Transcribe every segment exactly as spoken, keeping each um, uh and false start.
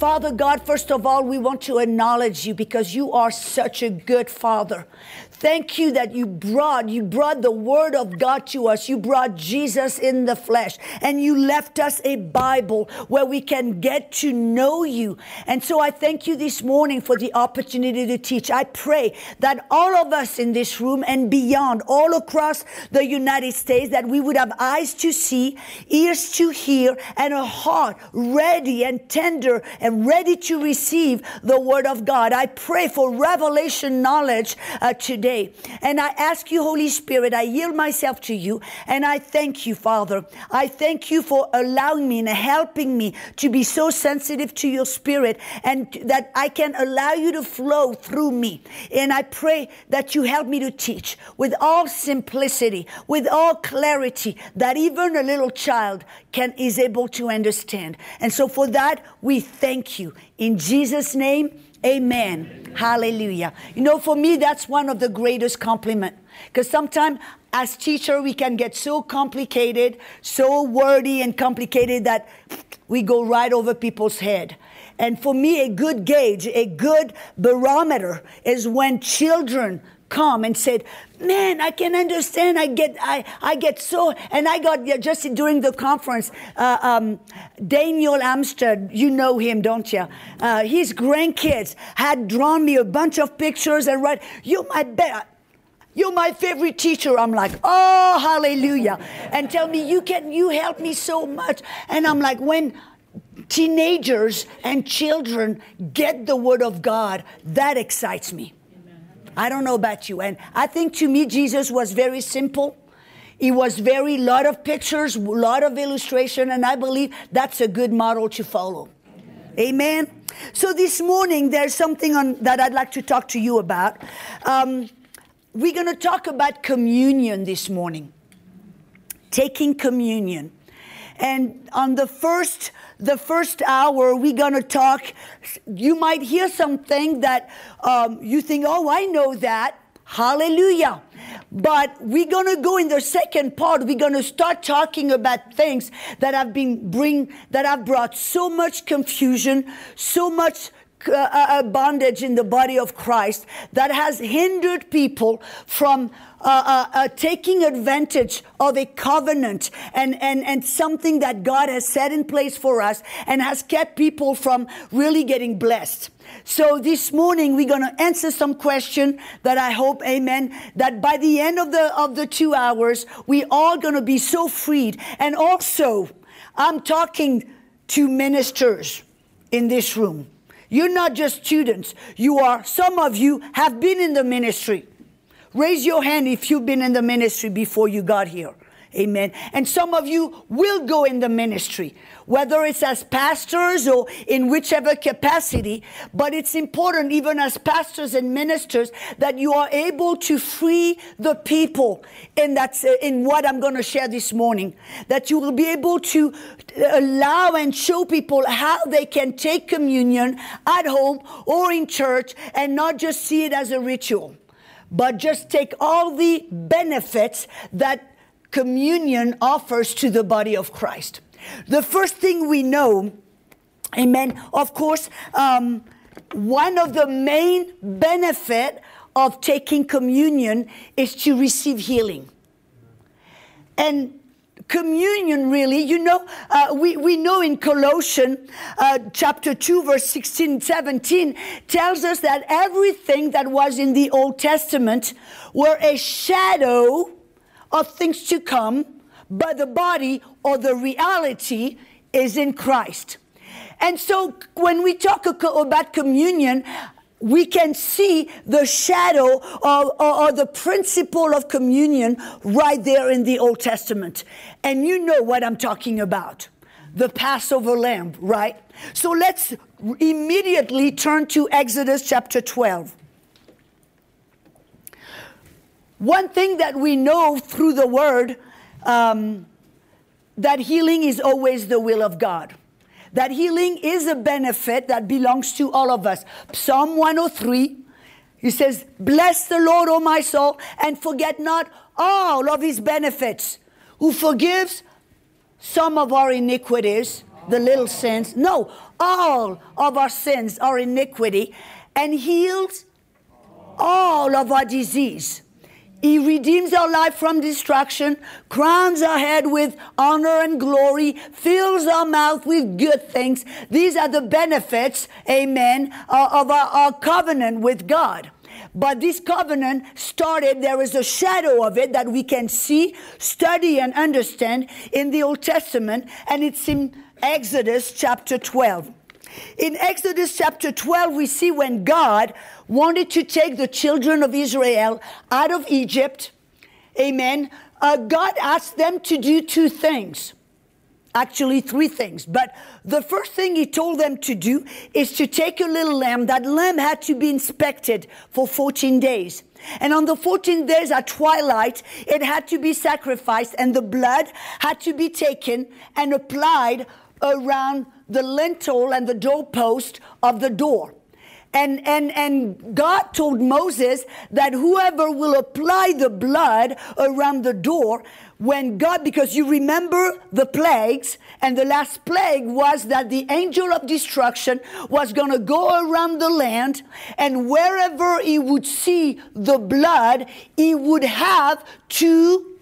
Father God, first of all, we want to acknowledge you because you are such a good Father. Thank you that you brought, you brought the Word of God to us. You brought Jesus in the flesh, and you left us a Bible where we can get to know you. And so I thank you this morning for the opportunity to teach. I pray that all of us in this room and beyond, all across the United States, that we would have eyes to see, ears to hear, and a heart ready and tender and ready to receive the Word of God. I pray for revelation knowledge uh, today. And I ask you, Holy Spirit, I yield myself to you, and I thank you, Father. I thank you for allowing me and helping me to be so sensitive to your Spirit, and that I can allow you to flow through me. And I pray that you help me to teach with all simplicity, with all clarity, that even a little child can is able to understand. And so for that, we thank you. In Jesus' name, amen. Amen. Hallelujah. You know, for me, that's one of the greatest compliments. Because sometimes as teacher, we can get so complicated, so wordy and complicated that we go right over people's head. And for me, a good gauge, a good barometer is when children come and said, man, I can understand. I get, I, I get so, and I got just during the conference, uh, um, Daniel Amstead, you know him, don't you? Uh, his grandkids had drawn me a bunch of pictures and write, you my bet. You're my favorite teacher. I'm like, oh, hallelujah. And tell me, you can, you help me so much. And I'm like, when teenagers and children get the Word of God, that excites me. I don't know about you. And I think to me, Jesus was very simple. He was very, lot of pictures, lot of illustration. And I believe that's a good model to follow. Amen. Amen. So this morning, there's something on that I'd like to talk to you about. Um, we're going to talk about communion this morning. Taking communion. And on the first the first hour, we're going to talk. You might hear something that um, you think, oh, I know that. Hallelujah. But we're going to go in the second part. We're going to start talking about things that have been bring that have brought so much confusion, so much uh, uh, bondage in the body of Christ, that has hindered people from Uh, uh, uh, taking advantage of a covenant and, and, and something that God has set in place for us, and has kept people from really getting blessed. So this morning we're going to answer some question that I hope, amen, that by the end of the of the two hours, we are going to be so freed. And also, I'm talking to ministers in this room. You're not just students. You are, some of you have been in the ministry. Raise your hand if you've been in the ministry before you got here. Amen. And some of you will go in the ministry, whether it's as pastors or in whichever capacity. But it's important, even as pastors and ministers, that you are able to free the people in that, in what I'm going to share this morning. That you will be able to allow and show people how they can take communion at home or in church, and not just see it as a ritual, but just take all the benefits that communion offers to the body of Christ. The first thing we know, amen, of course, um, one of the main benefits of taking communion is to receive healing. And communion, really, you know, uh, we, we know in Colossians uh, chapter two, verse sixteen, seventeen, tells us that everything that was in the Old Testament were a shadow of things to come, but the body or the reality is in Christ. And so when we talk about communion, we can see the shadow or, or, or the principle of communion right there in the Old Testament. And you know what I'm talking about. The Passover lamb, right? So let's immediately turn to Exodus chapter twelve. One thing that we know through the word, um, that healing is always the will of God. That healing is a benefit that belongs to all of us. Psalm one oh three, he says, bless the Lord, O my soul, and forget not all of his benefits, who forgives some of our iniquities, the little sins. No, all of our sins are iniquity, and heals all of our disease. He redeems our life from destruction, crowns our head with honor and glory, fills our mouth with good things. These are the benefits, amen, uh, of our, our covenant with God. But this covenant started, there is a shadow of it that we can see, study, and understand in the Old Testament, and it's in Exodus chapter twelve. In Exodus chapter twelve, we see when God wanted to take the children of Israel out of Egypt, amen, uh, God asked them to do two things. Actually, three things. But the first thing he told them to do is to take a little lamb. That lamb had to be inspected for fourteen days. And on the fourteenth days at twilight, it had to be sacrificed, and the blood had to be taken and applied around the lintel and the doorpost of the door. And, and, and God told Moses that whoever will apply the blood around the door, when God, because you remember the plagues, and the last plague was that the angel of destruction was going to go around the land, and wherever he would see the blood, he would have to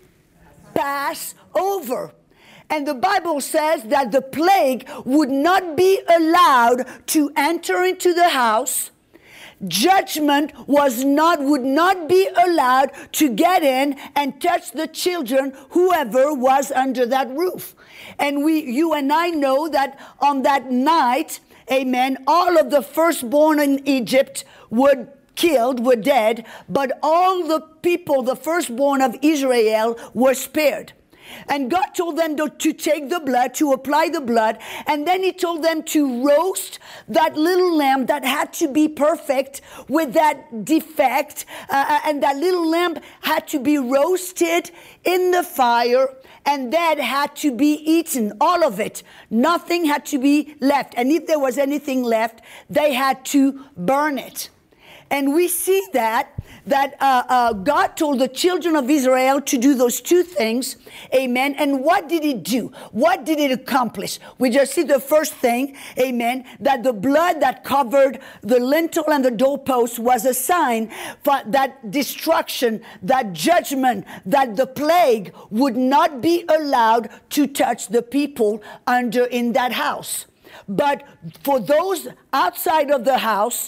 pass over. And the Bible says that the plague would not be allowed to enter into the house. Judgment was not, would not be allowed to get in and touch the children, whoever was under that roof. And we, you and I know that on that night, amen, all of the firstborn in Egypt were killed, were dead, but all the people, the firstborn of Israel, were spared. And God told them to, to take the blood, to apply the blood, and then he told them to roast that little lamb that had to be perfect with that defect, uh, and that little lamb had to be roasted in the fire, and that had to be eaten, all of it. Nothing had to be left. And if there was anything left, they had to burn it. And we see that, that uh, uh, God told the children of Israel to do those two things, amen. And what did it do? What did it accomplish? We just see the first thing, amen, that the blood that covered the lintel and the doorpost was a sign for that destruction, that judgment, that the plague would not be allowed to touch the people under in that house. But for those outside of the house,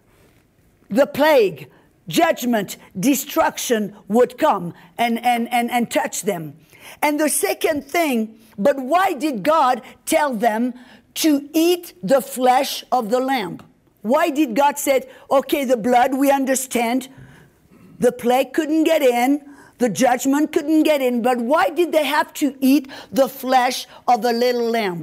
the plague, judgment, destruction would come and, and, and, and touch them. And the second thing, but why did God tell them to eat the flesh of the lamb? Why did God say, okay, the blood, we understand. The plague couldn't get in. The judgment couldn't get in. But why did they have to eat the flesh of the little lamb?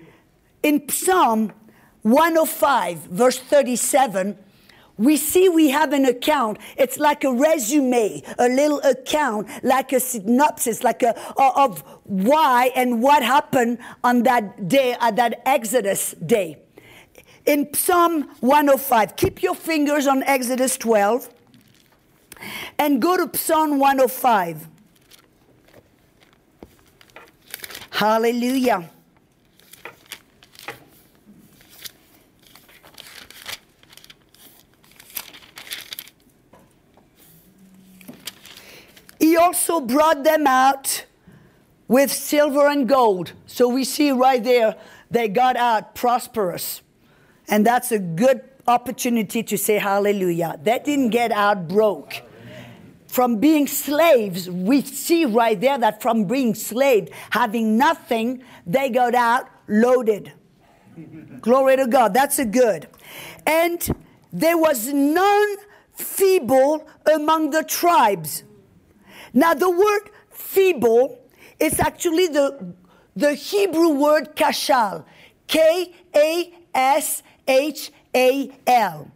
In Psalm one oh five, verse thirty-seven, we see we have an account. It's like a resume, a little account, like a synopsis, like a of why and what happened on that day, at that Exodus day. In Psalm one oh five, keep your fingers on Exodus twelve and go to Psalm one oh five. Hallelujah. He also brought them out with silver and gold. So we see right there, they got out prosperous. And that's a good opportunity to say hallelujah. They didn't get out broke. From being slaves, we see right there that from being slaves, having nothing, they got out loaded. Glory to God. That's a good. And there was none feeble among the tribes. Now, the word feeble is actually the, the Hebrew word kashal, K A S H A L.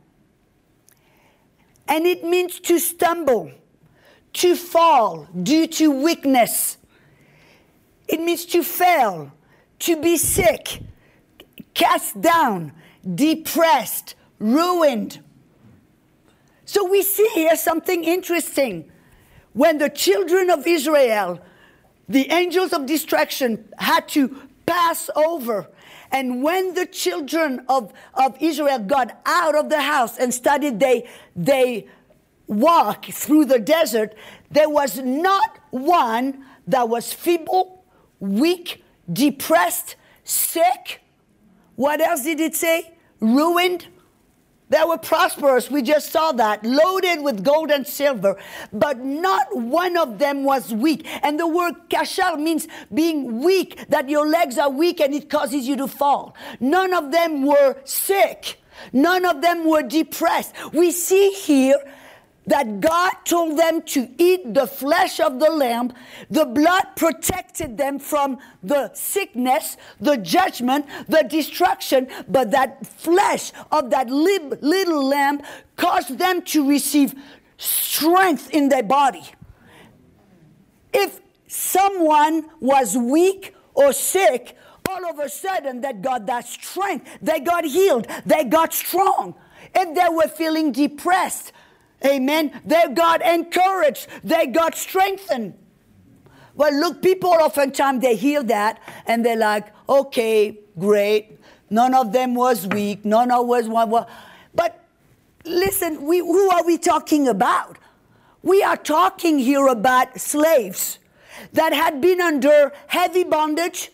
And it means to stumble, to fall due to weakness. It means to fail, to be sick, cast down, depressed, ruined. So we see here something interesting. When the children of Israel, the angels of destruction, had to pass over And when the children of, of Israel got out of the house and started they, they walk through the desert, there was not one that was feeble, weak, depressed, sick. What else did it say? Ruined. They were prosperous. We just saw that. Loaded with gold and silver. But not one of them was weak. And the word kashal means being weak, that your legs are weak and it causes you to fall. None of them were sick. None of them were depressed. We see here that God told them to eat the flesh of the lamb. The blood protected them from the sickness, the judgment, the destruction, but that flesh of that li- little lamb caused them to receive strength in their body. If someone was weak or sick, all of a sudden they got that strength. They got healed. They got strong. If they were feeling depressed, amen, they got encouraged. They got strengthened. Well, look, people oftentimes they hear that and they're like, okay, great. None of them was weak. None of was one. one. But listen, we, who are we talking about? We are talking here about slaves that had been under heavy bondage,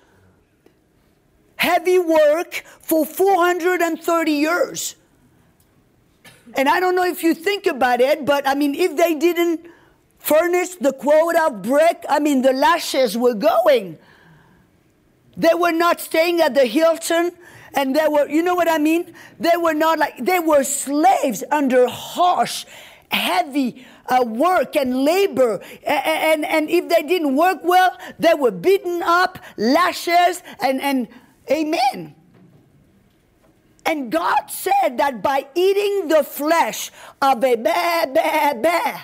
heavy work for four hundred thirty years. And I don't know if you think about it, but I mean, if they didn't furnish the quota of brick, I mean, the lashes were going. They were not staying at the Hilton, and they were, you know what I mean? They were not like, they were slaves under harsh, heavy uh, work and labor. And, and, and if they didn't work well, they were beaten up, lashes, and, and amen. And God said that by eating the flesh of a bear, bear, bear,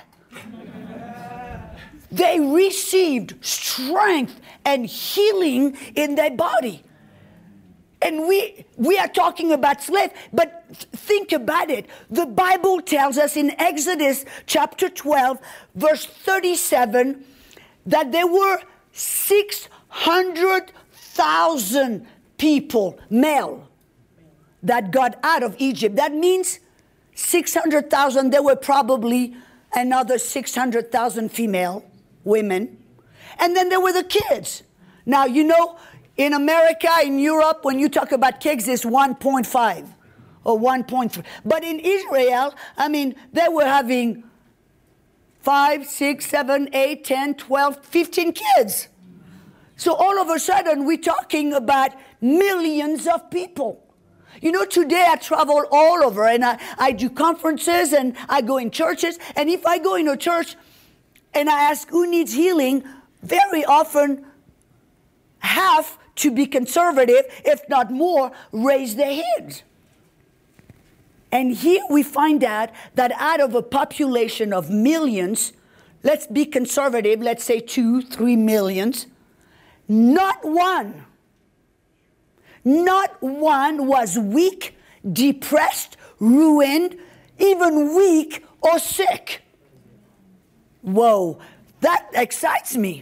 they received strength and healing in their body. And we we are talking about slaves, but think about it. The Bible tells us in Exodus chapter twelve, verse thirty-seven, that there were six hundred thousand people, male, that got out of Egypt. That means six hundred thousand, there were probably another six hundred thousand female women. And then there were the kids. Now, you know, in America, in Europe, when you talk about kids, it's one point five or one point three. But in Israel, I mean, they were having five, six, seven, eight, ten, twelve, fifteen kids. So all of a sudden, we're talking about millions of people. You know, today I travel all over and I, I do conferences and I go in churches. And if I go in a church and I ask who needs healing, very often half, to be conservative, if not more, raise their hands. And here we find out that out of a population of millions, let's be conservative, let's say two, three millions, not one, not one was weak, depressed, ruined, even weak or sick. Whoa, that excites me.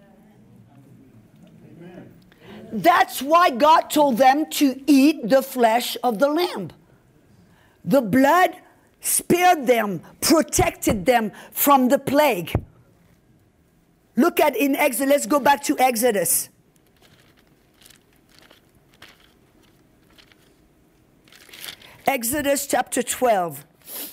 That's why God told them to eat the flesh of the lamb. The blood spared them, protected them from the plague. Look at in Exodus, let's go back to Exodus. Exodus chapter twelve.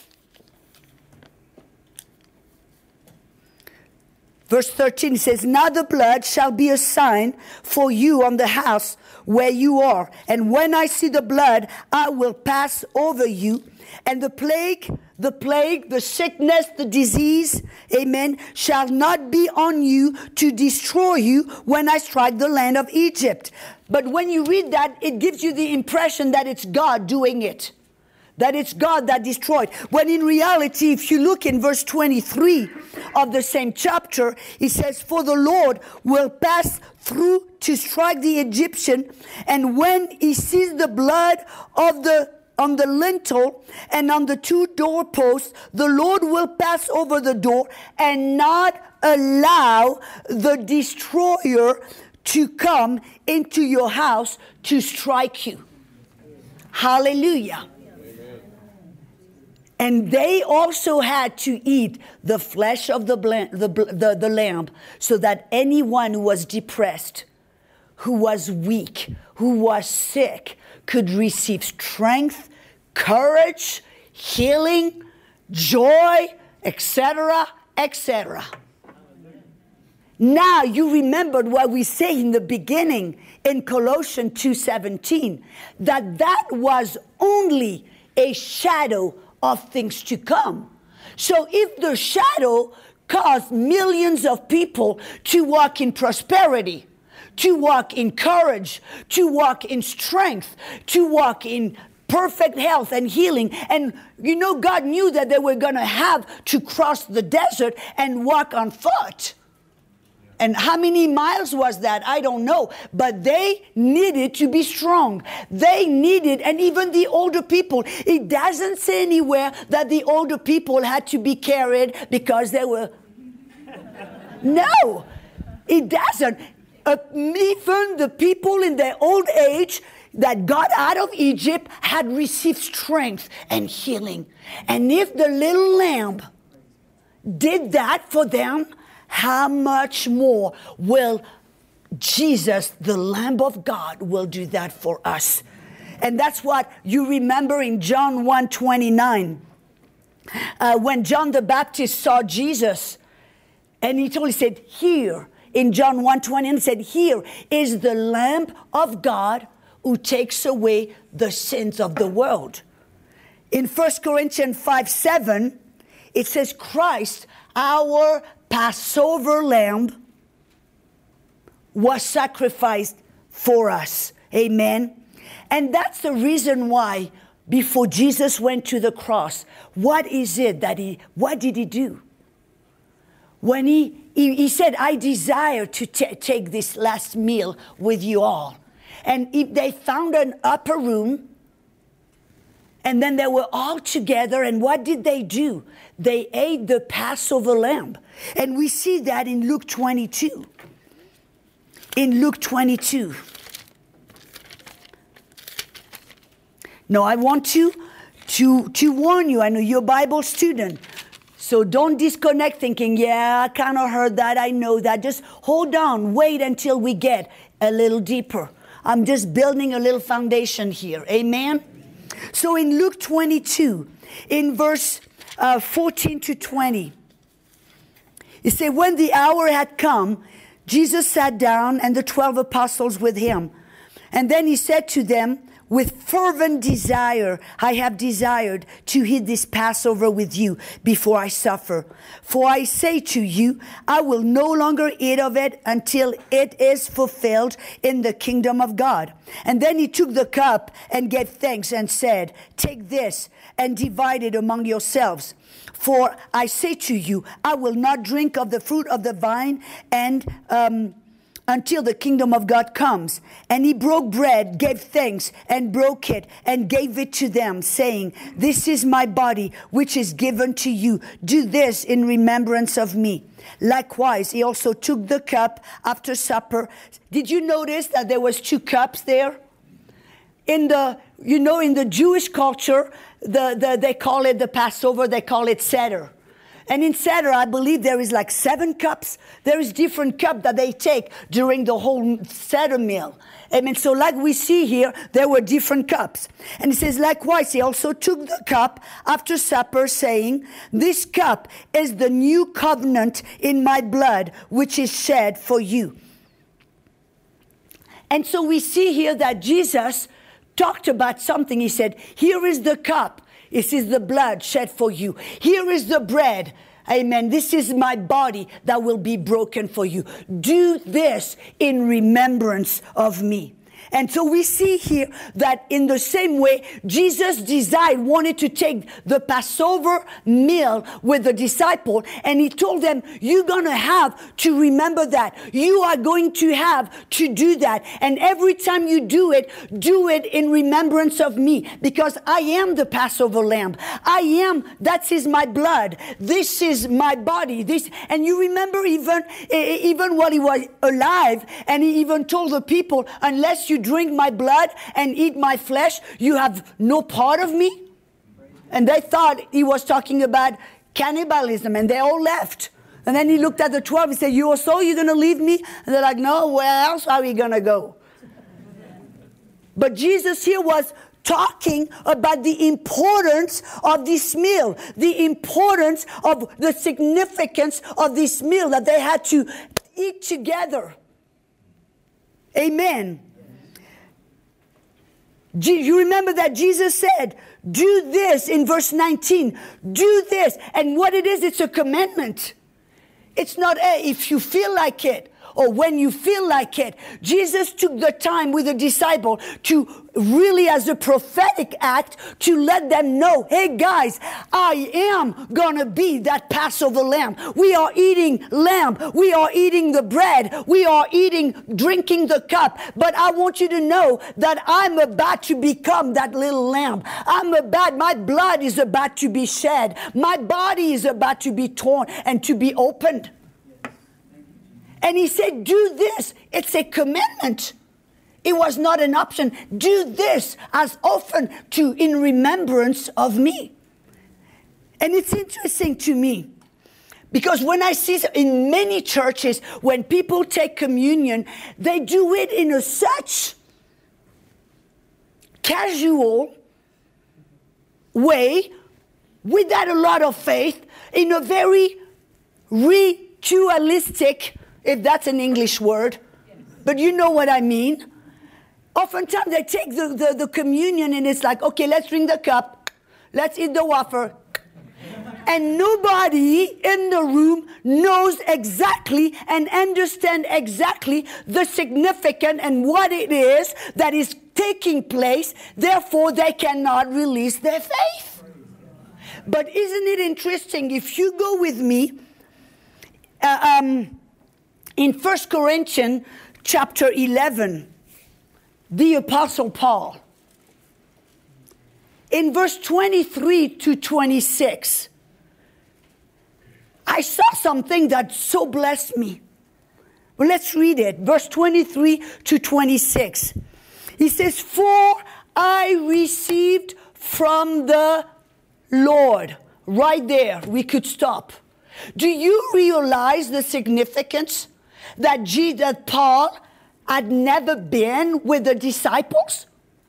Verse thirteen says, now the blood shall be a sign for you on the house where you are. And when I see the blood, I will pass over you. And the plague, the plague, the sickness, the disease, amen, shall not be on you to destroy you when I strike the land of Egypt. But when you read that, it gives you the impression that it's God doing it. That it's God that destroyed. When in reality, if you look in verse twenty-three of the same chapter, it says, for the Lord will pass through to strike the Egyptian, and when he sees the blood of the on the lintel and on the two doorposts, the Lord will pass over the door and not allow the destroyer to come into your house to strike you. Hallelujah. Amen. And they also had to eat the flesh of the, the, the, the lamb, so that anyone who was depressed, who was weak, who was sick, could receive strength, courage, healing, joy, et cetera, et cetera. Now you remembered what we say in the beginning in Colossians two seventeen, that that was only a shadow of things to come. So if the shadow caused millions of people to walk in prosperity, to walk in courage, to walk in strength, to walk in perfect health and healing. And you know, God knew that they were going to have to cross the desert and walk on foot. And how many miles was that? I don't know. But they needed to be strong. They needed, and even the older people, it doesn't say anywhere that the older people had to be carried because they were... No, it doesn't. Uh, even the people in their old age that got out of Egypt had received strength and healing. And if the little lamb did that for them, how much more will Jesus, the Lamb of God, will do that for us? And that's what you remember in John one twenty-nine. Uh, when John the Baptist saw Jesus, and he told, he said, here, in John one twenty-nine, he said, here is the Lamb of God who takes away the sins of the world. In First Corinthians five seven, it says, Christ, our Passover lamb, was sacrificed for us. Amen. And that's the reason why before Jesus went to the cross, what is it that he, what did he do? When he, he, he said, I desire to t- take this last meal with you all. And if they found an upper room, and then they were all together, and what did they do? They ate the Passover lamb. And we see that in Luke twenty-two. In Luke twenty-two. Now, I want to, to, to warn you, I know you're a Bible student, so don't disconnect thinking, yeah, I kind of heard that, I know that. Just hold on, wait until we get a little deeper. I'm just building a little foundation here. Amen? So in Luke twenty-two, in verse uh, fourteen to twenty, it says, when the hour had come, Jesus sat down and the twelve apostles with him. And then he said to them, with fervent desire, I have desired to eat this Passover with you before I suffer. For I say to you, I will no longer eat of it until it is fulfilled in the kingdom of God. And then he took the cup and gave thanks and said, take this and divide it among yourselves. For I say to you, I will not drink of the fruit of the vine and um until the kingdom of God comes. And he broke bread, gave thanks, and broke it, and gave it to them, saying, this is my body, which is given to you. Do this in remembrance of me. Likewise, he also took the cup after supper. Did you notice that there was two cups there? In the, you know, in the Jewish culture, the, the they call it the Passover, they call it Seder. And in Seder, I believe there is like seven cups. There is different cups that they take during the whole Seder meal. I mean, so like we see here, there were different cups. And it says, likewise, he also took the cup after supper, saying, this cup is the new covenant in my blood, which is shed for you. And so we see here that Jesus talked about something. He said, here is the cup. This is the blood shed for you. Here is the bread. Amen. This is my body that will be broken for you. Do this in remembrance of me. And so we see here that in the same way, Jesus desired, wanted to take the Passover meal with the disciple, and he told them, you're going to have to remember that. You are going to have to do that. And every time you do it, do it in remembrance of me, because I am the Passover lamb. I am, that is my blood. This is my body. This, and you remember even, even while he was alive, and he even told the people, unless you drink my blood and eat my flesh, you have no part of me. And they thought he was talking about cannibalism, and they all left. And then he looked at the twelve, he said, you also, you're going to leave me? And they're like, no, where else are we going to go? But Jesus here was talking about the importance of this meal, the importance of the significance of this meal that they had to eat together. Amen. You remember that Jesus said, do this in verse nineteen. Do this. And what it is, it's a commandment. It's not, hey, if you feel like it, or when you feel like it. Jesus took the time with the disciple to really, as a prophetic act, to let them know, hey guys, I am gonna be that Passover lamb. We are eating lamb. We are eating the bread. We are eating, drinking the cup. But I want you to know that I'm about to become that little lamb. I'm about, my blood is about to be shed. My body is about to be torn and to be opened. And he said, do this. It's a commandment. It was not an option. Do this as often to in remembrance of me. And it's interesting to me, because when I see in many churches, when people take communion, they do it in a such casual way, without a lot of faith, in a very ritualistic, if that's an English word, but you know what I mean. Oftentimes they take the, the, the communion and it's like, okay, let's drink the cup, let's eat the wafer. And nobody in the room knows exactly and understands exactly the significance and what it is that is taking place. Therefore, they cannot release their faith. But isn't it interesting, if you go with me, uh, um, in First Corinthians chapter eleven, the Apostle Paul, in verse twenty-three to twenty-six, I saw something that so blessed me. Well, let's read it. Verse twenty-three to twenty-six. He says, for I received from the Lord. Right there, we could stop. Do you realize the significance that G, that Paul had never been with the disciples?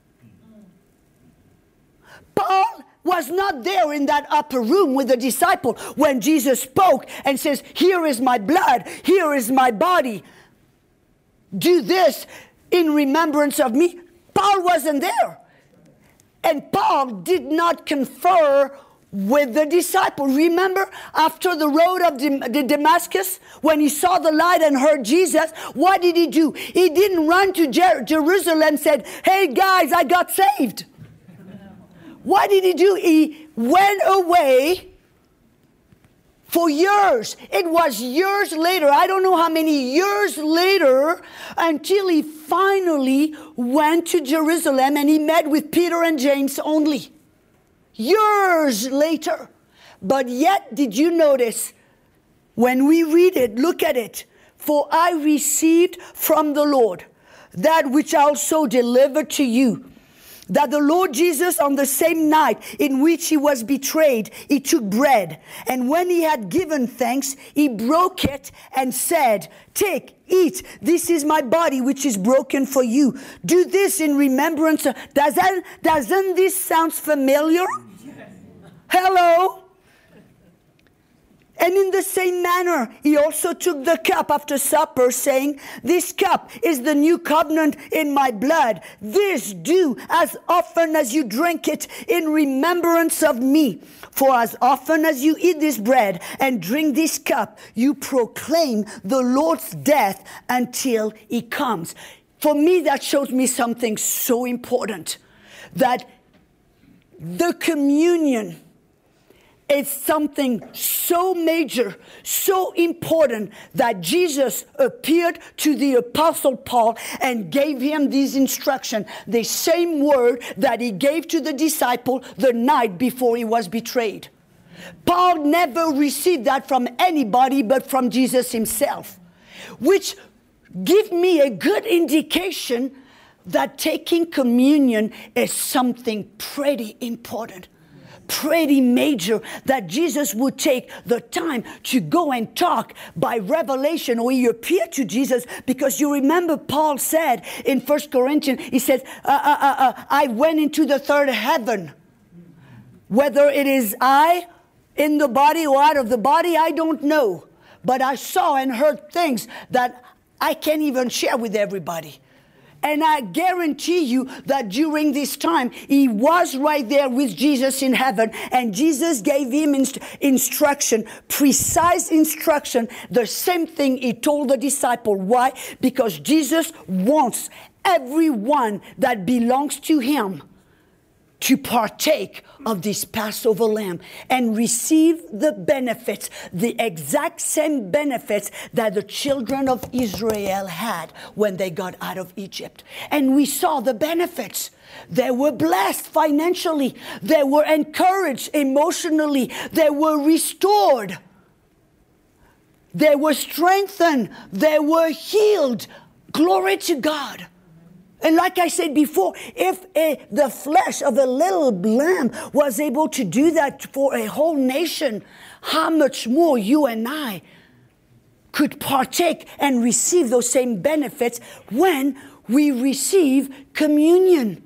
Paul was not there in that upper room with the disciple when Jesus spoke and says, here is my blood, here is my body. Do this in remembrance of me. Paul wasn't there. And Paul did not confer with the disciple. Remember, after the road of the Damascus, when he saw the light and heard Jesus, what did he do? He didn't run to Jer- Jerusalem and said, hey guys, I got saved. What did he do? He went away for years. It was years later, I don't know how many years later, until he finally went to Jerusalem and he met with Peter and James only. Years later. But yet, did you notice, when we read it, look at it. For I received from the Lord that which I also delivered to you, that the Lord Jesus, on the same night in which he was betrayed, he took bread. And when he had given thanks, he broke it and said, take, eat. This is my body, which is broken for you. Do this in remembrance of... Doesn't, doesn't this sound familiar? Hello? And in the same manner, he also took the cup after supper, saying, this cup is the new covenant in my blood. This do as often as you drink it in remembrance of me. For as often as you eat this bread and drink this cup, you proclaim the Lord's death until he comes. For me, that shows me something so important, that the communion is something so major, so important, that Jesus appeared to the Apostle Paul and gave him these instructions, the same word that he gave to the disciple the night before he was betrayed. Paul never received that from anybody but from Jesus himself, which gives me a good indication that taking communion is something pretty important, pretty major, that Jesus would take the time to go and talk by revelation, or he appeared to Jesus, because you remember Paul said in First Corinthians, he said, uh, uh, uh, uh, I went into the third heaven. Whether it is I in the body or out of the body, I don't know. But I saw and heard things that I can't even share with everybody. And I guarantee you that during this time, he was right there with Jesus in heaven. And Jesus gave him inst- instruction, precise instruction, the same thing he told the disciple. Why? Because Jesus wants everyone that belongs to him to partake of this Passover lamb and receive the benefits, the exact same benefits that the children of Israel had when they got out of Egypt. And we saw the benefits. They were blessed financially. They were encouraged emotionally. They were restored. They were strengthened. They were healed. Glory to God. And like I said before, if a, the flesh of a little lamb was able to do that for a whole nation, how much more you and I could partake and receive those same benefits when we receive communion.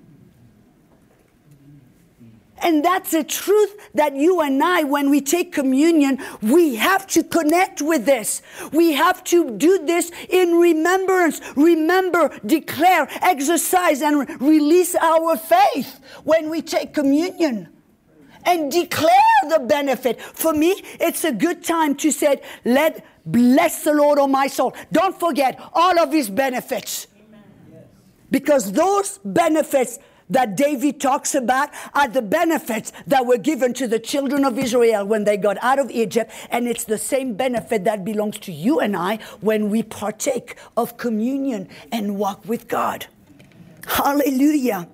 And that's a truth that you and I, when we take communion, we have to connect with this. We have to do this in remembrance. Remember, declare, exercise, and re- release our faith when we take communion. And declare the benefit. For me, it's a good time to say, let bless the Lord, O my soul. Don't forget all of his benefits. Because those benefits that David talks about are the benefits that were given to the children of Israel when they got out of Egypt. And it's the same benefit that belongs to you and I when we partake of communion and walk with God. Hallelujah.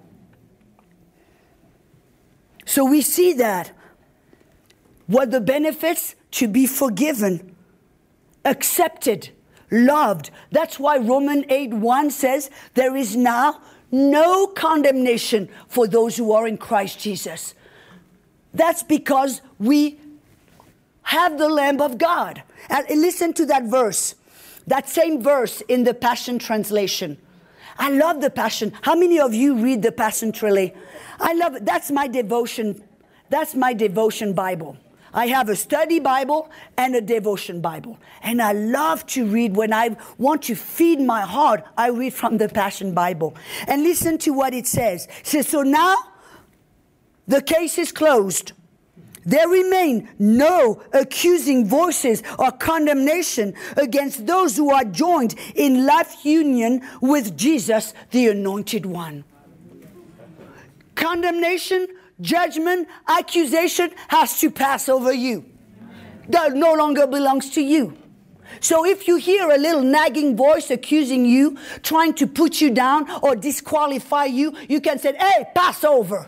So we see that. What the benefits? To be forgiven, accepted, loved. That's why Romans eight one says there is now no condemnation for those who are in Christ Jesus. That's because we have the Lamb of God. And listen to that verse. That same verse in the Passion Translation. I love the Passion. How many of you read the Passion Translation? I love it. That's my devotion. That's my devotion Bible. I have a study Bible and a devotion Bible. And I love to read. When I want to feed my heart, I read from the Passion Bible. And listen to what it says. It says, so now the case is closed. There remain no accusing voices or condemnation against those who are joined in life union with Jesus, the Anointed One. Condemnation, judgment, accusation has to pass over you. That no longer belongs to you. So if you hear a little nagging voice accusing you, trying to put you down or disqualify you, you can say, hey, pass over.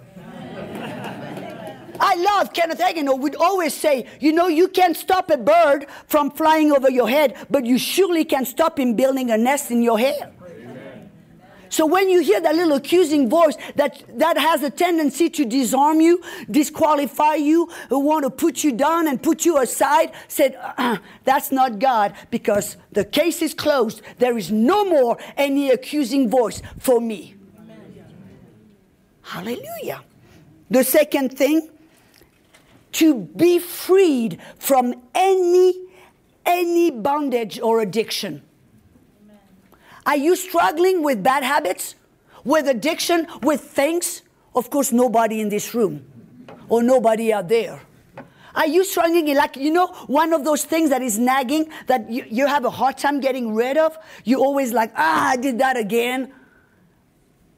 I love Kenneth Hagin would always say, you know, you can stop a bird from flying over your head, but you surely can stop him building a nest in your hair. So when you hear that little accusing voice that, that has a tendency to disarm you, disqualify you, who want to put you down and put you aside, said, uh, that's not God, because the case is closed. There is no more any accusing voice for me. Amen. Hallelujah. The second thing, to be freed from any, any bondage or addiction. Are you struggling with bad habits, with addiction, with things? Of course, nobody in this room or nobody out there. Are you struggling, like, you know, one of those things that is nagging that you, you have a hard time getting rid of? You always like, ah, I did that again.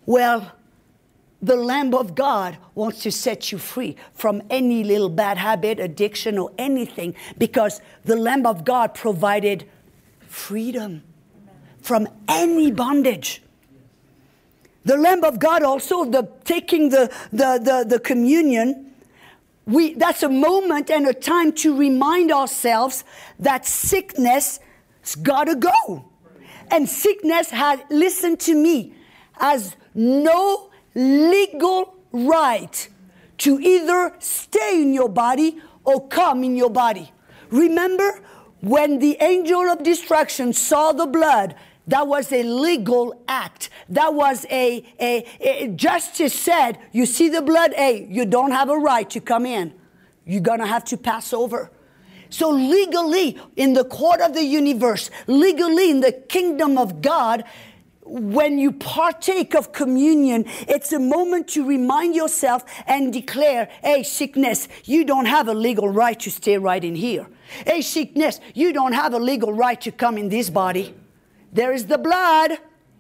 Well, the Lamb of God wants to set you free from any little bad habit, addiction, or anything, because the Lamb of God provided freedom from any bondage. The Lamb of God also, the taking the, the, the, the communion, we, that's a moment and a time to remind ourselves that sickness has got to go. And sickness has, listen to me, has no legal right to either stay in your body or come in your body. Remember, when the angel of destruction saw the blood, that was a legal act. That was a, a, a justice said, you see the blood, hey, you don't have a right to come in. You're going to have to pass over. So legally, in the court of the universe, legally in the kingdom of God, when you partake of communion, it's a moment to remind yourself and declare, hey, sickness, you don't have a legal right to stay right in here. Hey, sickness, you don't have a legal right to come in this body. There is the blood.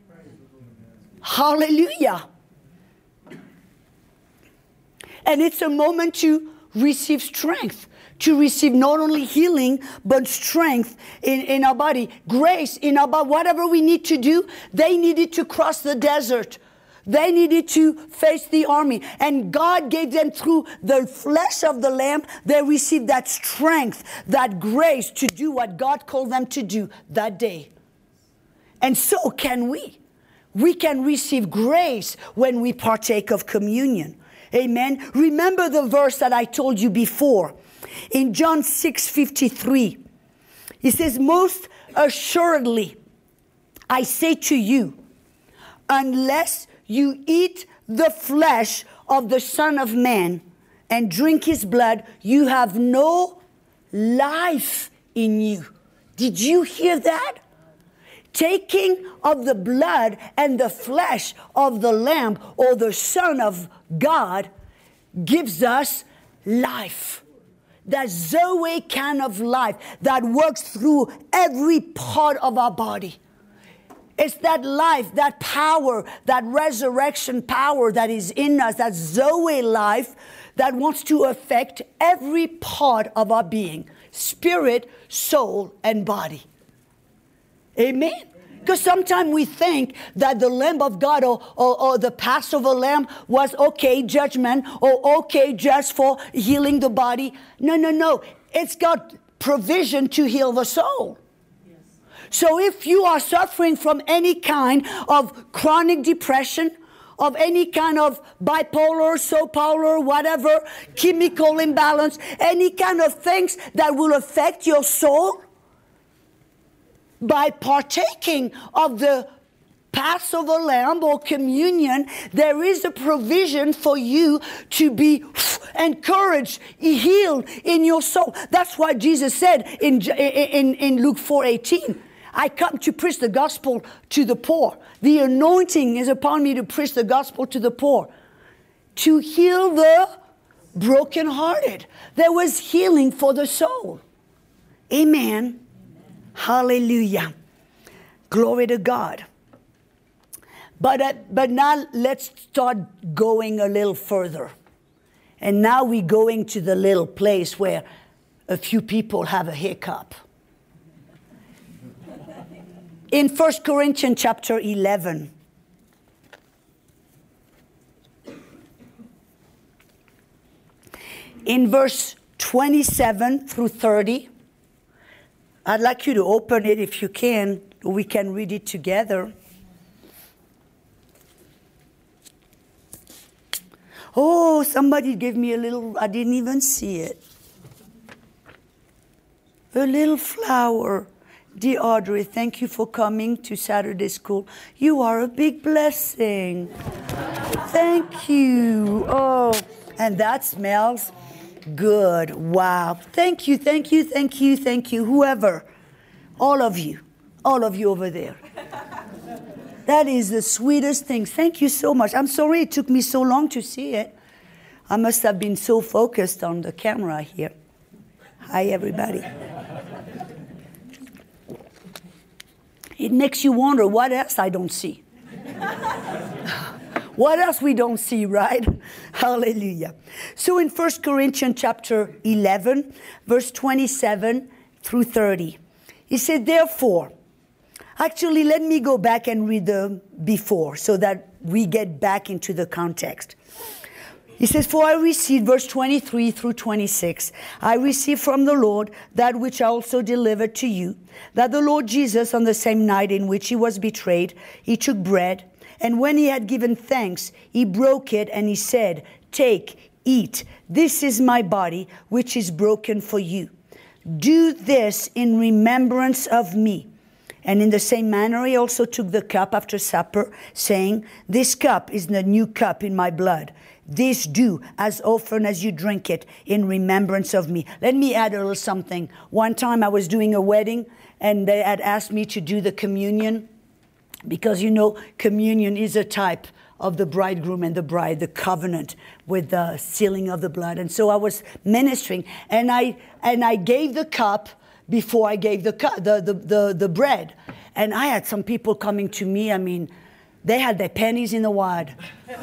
Hallelujah. And it's a moment to receive strength, to receive not only healing, but strength in, in our body, grace in our body. Whatever we need to do, they needed to cross the desert. They needed to face the army. And God gave them through the flesh of the Lamb, they received that strength, that grace to do what God called them to do that day. And so can we. We can receive grace when we partake of communion. Amen. Remember the verse that I told you before. In John six fifty-three, he says, most assuredly, I say to you, unless you eat the flesh of the Son of Man and drink his blood, you have no life in you. Did you hear that? Taking of the blood and the flesh of the Lamb or the Son of God gives us life. That Zoe kind of life that works through every part of our body. It's that life, that power, that resurrection power that is in us, that Zoe life that wants to affect every part of our being. Spirit, soul, and body. Amen? Because sometimes we think that the Lamb of God or, or, or the Passover lamb was okay, judgment, or okay, just for healing the body. No, no, no. It's got provision to heal the soul. Yes. So if you are suffering from any kind of chronic depression, of any kind of bipolar, sopolar, whatever, chemical imbalance, any kind of things that will affect your soul, by partaking of the Passover lamb or communion, there is a provision for you to be encouraged, healed in your soul. That's why Jesus said in, in, in Luke four eighteen, I come to preach the gospel to the poor. The anointing is upon me to preach the gospel to the poor, to heal the brokenhearted. There was healing for the soul. Amen. Hallelujah. Glory to God. But, uh, but now let's start going a little further. And now we're going to the little place where a few people have a hiccup. In First Corinthians chapter eleven, in verse twenty-seven through thirty, I'd like you to open it if you can. We can read it together. Oh, somebody gave me a little, I didn't even see it. A little flower. Dear Audrey, thank you for coming to Saturday school. You are a big blessing. Thank you. Oh, and that smells good. Wow. Thank you, thank you, thank you, thank you. Whoever. All of you. All of you over there. That is the sweetest thing. Thank you so much. I'm sorry it took me so long to see it. I must have been so focused on the camera here. Hi, everybody. It makes you wonder what else I don't see. What else we don't see, right? Hallelujah. So in First Corinthians chapter eleven, verse twenty-seven through thirty, he said, therefore, actually, let me go back and read the before so that we get back into the context. He says, for I received, verse twenty-three through twenty-six, I received from the Lord that which I also delivered to you, that the Lord Jesus, on the same night in which he was betrayed, he took bread, and when he had given thanks, he broke it, and he said, take, eat, this is my body, which is broken for you. Do this in remembrance of me. And in the same manner, he also took the cup after supper, saying, this cup is the new cup in my blood. This do as often as you drink it in remembrance of me. Let me add a little something. One time I was doing a wedding, and they had asked me to do the communion, because, you know, communion is a type of the bridegroom and the bride, the covenant with the sealing of the blood. And so I was ministering, and I and I gave the cup before I gave the, cu- the, the, the, the bread. And I had some people coming to me, I mean, they had their pennies in the wad.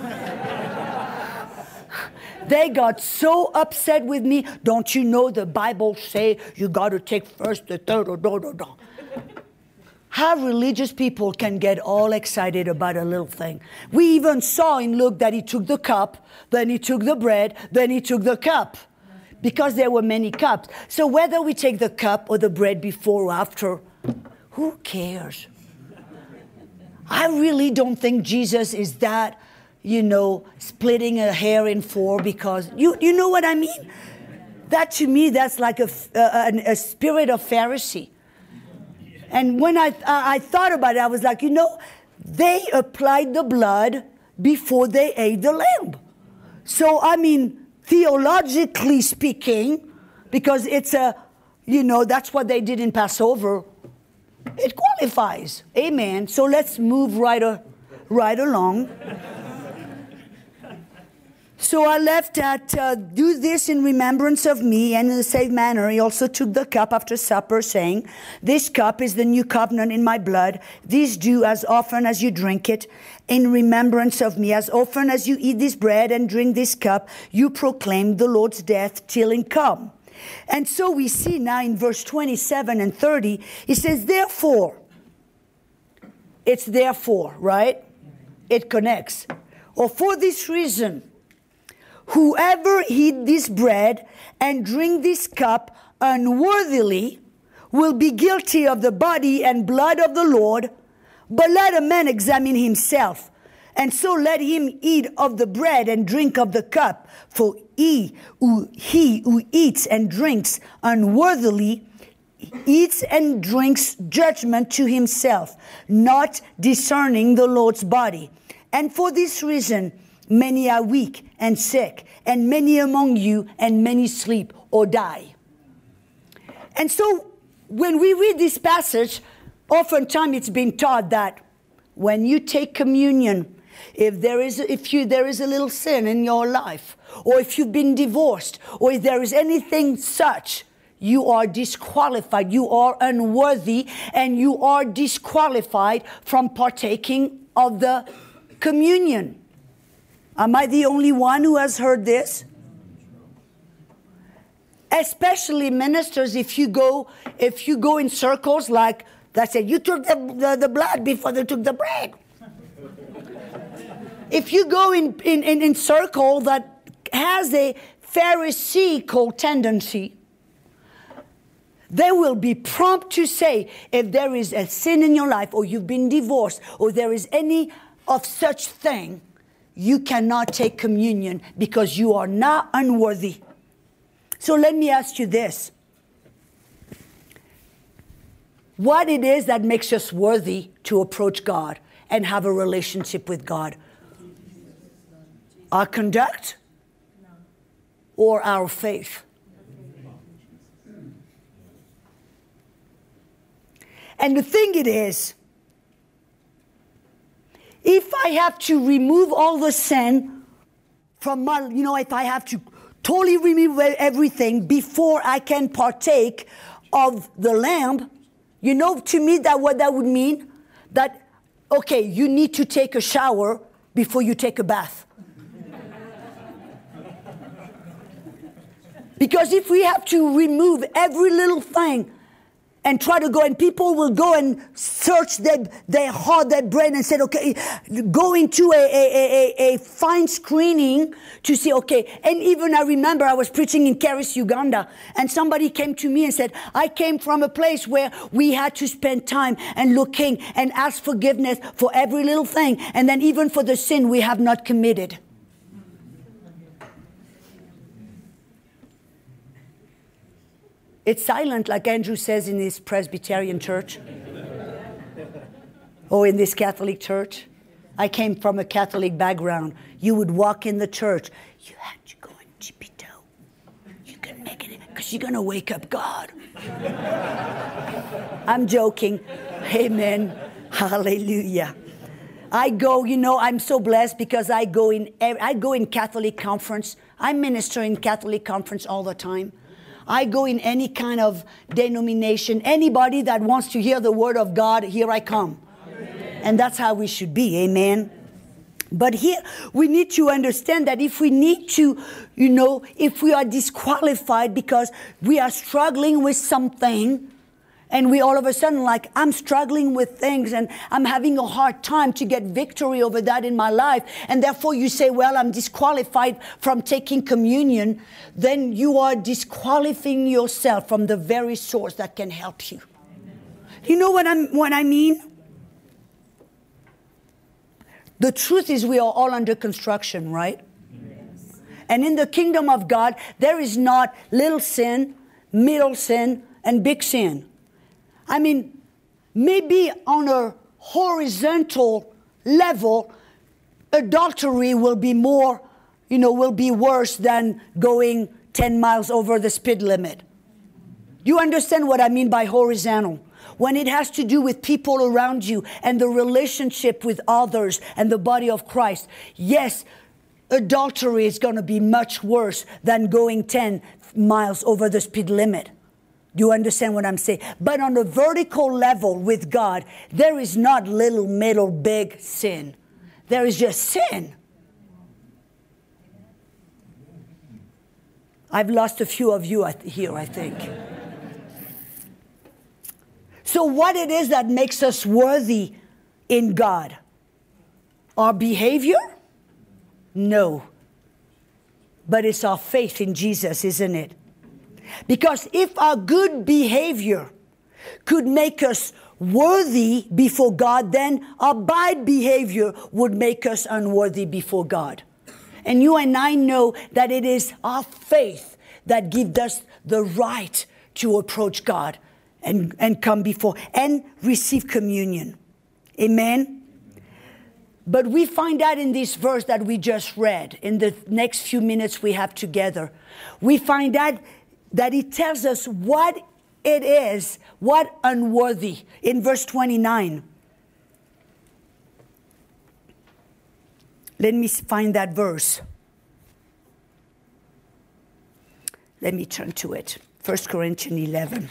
They got so upset with me. Don't you know the Bible say you got to take first, the third, or do, do, do. How religious people can get all excited about a little thing. We even saw in Luke that he took the cup, then he took the bread, then he took the cup. Because there were many cups. So whether we take the cup or the bread before or after, who cares? I really don't think Jesus is that, you know, splitting a hair in four, because, you, you know what I mean? That to me, that's like a, a, a spirit of Pharisee. And when I, I thought about it, I was like, you know, they applied the blood before they ate the lamb. So, I mean, theologically speaking, because it's a, you know, that's what they did in Passover, it qualifies. Amen. So let's move right, a, right along. So I left at, uh, do this in remembrance of me, and in the same manner he also took the cup after supper, saying, this cup is the new covenant in my blood. This do as often as you drink it in remembrance of me. As often as you eat this bread and drink this cup, you proclaim the Lord's death till he come. And so we see now in verse twenty-seven and thirty, he says, therefore, it's therefore, right? It connects. Or for this reason, whoever eat this bread and drink this cup unworthily will be guilty of the body and blood of the Lord. But let a man examine himself, and so let him eat of the bread and drink of the cup. For he who, he who eats and drinks unworthily eats and drinks judgment to himself, not discerning the Lord's body. And for this reason, many are weak and sick, and many among you, and many sleep or die. And so, when we read this passage, oftentimes it's been taught that when you take communion, if there is, if you there is a little sin in your life, or if you've been divorced, or if there is anything such, you are disqualified, you are unworthy, and you are disqualified from partaking of the communion. Am I the only one who has heard this? Especially ministers, if you go, if you go in circles like that, say you took the, the, the blood before they took the bread. If you go in in, in in circle that has a Pharisaical tendency, they will be prompt to say, if there is a sin in your life, or you've been divorced, or there is any of such thing, you cannot take communion because you are not unworthy. So let me ask you this. What it is that makes us worthy to approach God and have a relationship with God? Our conduct or our faith? And the thing it is, if I have to remove all the sin from my, you know, if I have to totally remove everything before I can partake of the lamb, you know, to me that what that would mean? That, okay, you need to take a shower before you take a bath. Because if we have to remove every little thing and try to go, and people will go and search their, their heart, their brain, and say, okay, go into a, a, a, a fine screening to see, okay. And even I remember I was preaching in Karis, Uganda, and somebody came to me and said, I came from a place where we had to spend time and looking and ask forgiveness for every little thing, and then even for the sin we have not committed. It's silent, like Andrew says in his Presbyterian church. Or in this Catholic church. I came from a Catholic background. You would walk in the church. You had to go in tippy toe. You can make it, because you're going to wake up God. I'm joking. Amen. Hallelujah. I go, you know, I'm so blessed because I go in, I go in Catholic conference. I minister in Catholic conference all the time. I go in any kind of denomination. Anybody that wants to hear the word of God, here I come. Amen. And that's how we should be. Amen. But here we need to understand that if we need to, you know, if we are disqualified because we are struggling with something, and we all of a sudden like, I'm struggling with things and I'm having a hard time to get victory over that in my life. And therefore you say, well, I'm disqualified from taking communion. Then you are disqualifying yourself from the very source that can help you. You know what, I'm, what I mean? The truth is we are all under construction, right? Yes. And in the kingdom of God, there is not little sin, middle sin, and big sin. I mean, maybe on a horizontal level, adultery will be more, you know, will be worse than going ten miles over the speed limit. You understand what I mean by horizontal? When it has to do with people around you and the relationship with others and the body of Christ, yes, adultery is going to be much worse than going ten miles over the speed limit. Do you understand what I'm saying? But on a vertical level with God, there is not little, middle, big sin. There is just sin. I've lost a few of you here, I think. So what it is that makes us worthy in God? Our behavior? No. But it's our faith in Jesus, isn't it? Because if our good behavior could make us worthy before God, then our bad behavior would make us unworthy before God. And you and I know that it is our faith that gives us the right to approach God and, and come before and receive communion. Amen? But we find out in this verse that we just read, in the next few minutes we have together, we find out that it tells us what it is, what unworthy, in verse twenty-nine. Let me find that verse. Let me turn to it. First Corinthians eleven.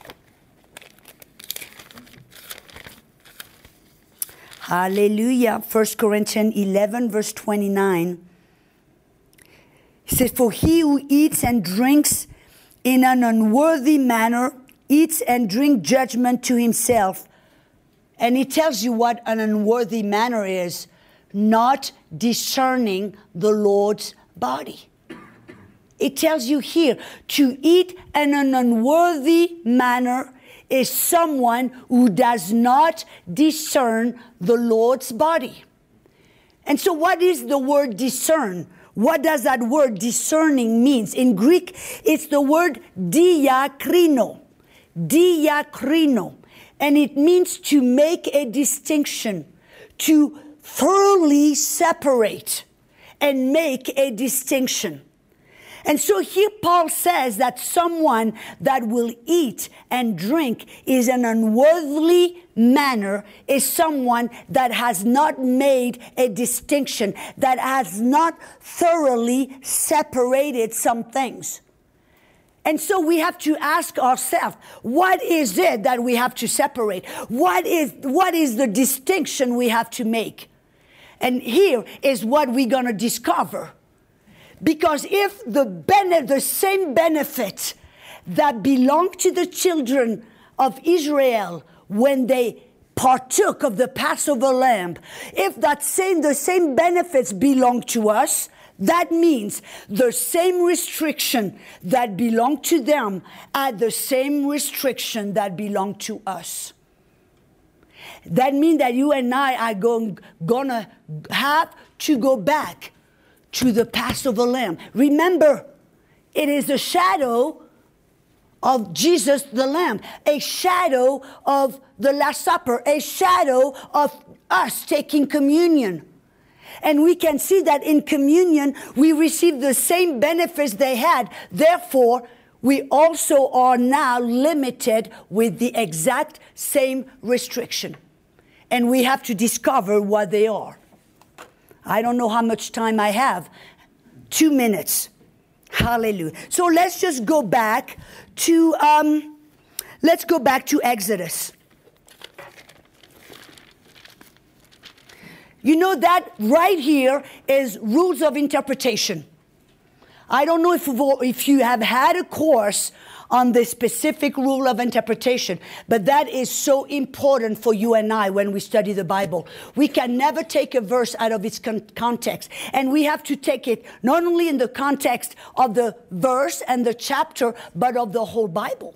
Hallelujah. First Corinthians eleven, verse twenty-nine. It says, for he who eats and drinks in an unworthy manner, eats and drink judgment to himself. And he tells you what an unworthy manner is, not discerning the Lord's body. It tells you here, to eat in an unworthy manner is someone who does not discern the Lord's body. And so what is the word discern? What does that word discerning means? In Greek, it's the word diakrino. Diakrino. And it means to make a distinction, to thoroughly separate and make a distinction. And so here Paul says that someone that will eat and drink is an unworthy manner, is someone that has not made a distinction, that has not thoroughly separated some things. And so we have to ask ourselves, what is it that we have to separate? What is, what is the distinction we have to make? And here is what we're going to discover. Because if the bene- the same benefits that belong to the children of Israel when they partook of the Passover lamb, if that same the same benefits belong to us, that means the same restriction that belong to them are the same restriction that belong to us. That means that you and I are going, gonna have to go back to the Passover lamb. Remember, it is a shadow of Jesus the Lamb, a shadow of the Last Supper, a shadow of us taking communion. And we can see that in communion, we receive the same benefits they had. Therefore, we also are now limited with the exact same restriction. And we have to discover what they are. I don't know how much time I have. Two minutes. Hallelujah. So let's just go back to, um, let's go back to Exodus. You know that right here is rules of interpretation. I don't know if, if you have had a course on the specific rule of interpretation, but that is so important for you and I when we study the Bible. We can never take a verse out of its con- context, and we have to take it not only in the context of the verse and the chapter, but of the whole Bible.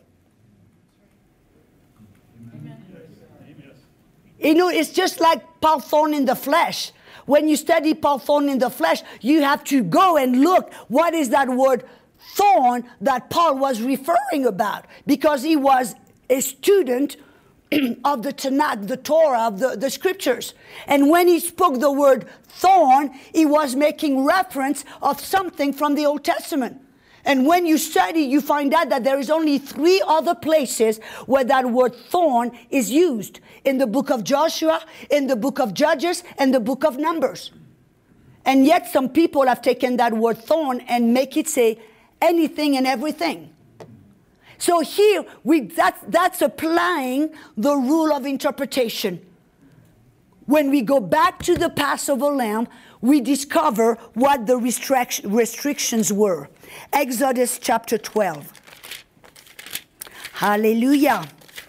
Amen. You know, it's just like Paul thorn in the flesh. When you study Paul thorn in the flesh, you have to go and look, what is that word thorn that Paul was referring about? Because he was a student of the Tanakh, the Torah, of the, the scriptures. And when he spoke the word thorn, he was making reference of something from the Old Testament. And when you study, you find out that there is only three other places where that word thorn is used. In the book of Joshua, in the book of Judges, and the book of Numbers. And yet some people have taken that word thorn and make it say anything and everything. So here, we that's, that's applying the rule of interpretation. When we go back to the Passover lamb, we discover what the restric- restrictions were. Exodus chapter twelve. Hallelujah.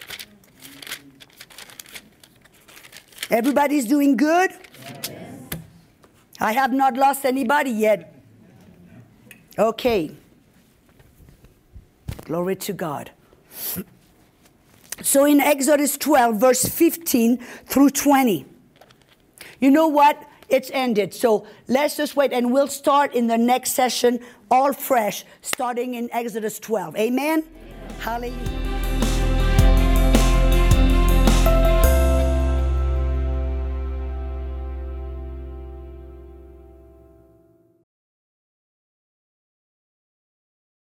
Everybody's doing good? Yes. I have not lost anybody yet. Okay. Glory to God. So in Exodus twelve, verse fifteen through twenty. You know what? It's ended. So let's just wait, and we'll start in the next session all fresh, starting in Exodus twelve. Amen? Amen. Hallelujah.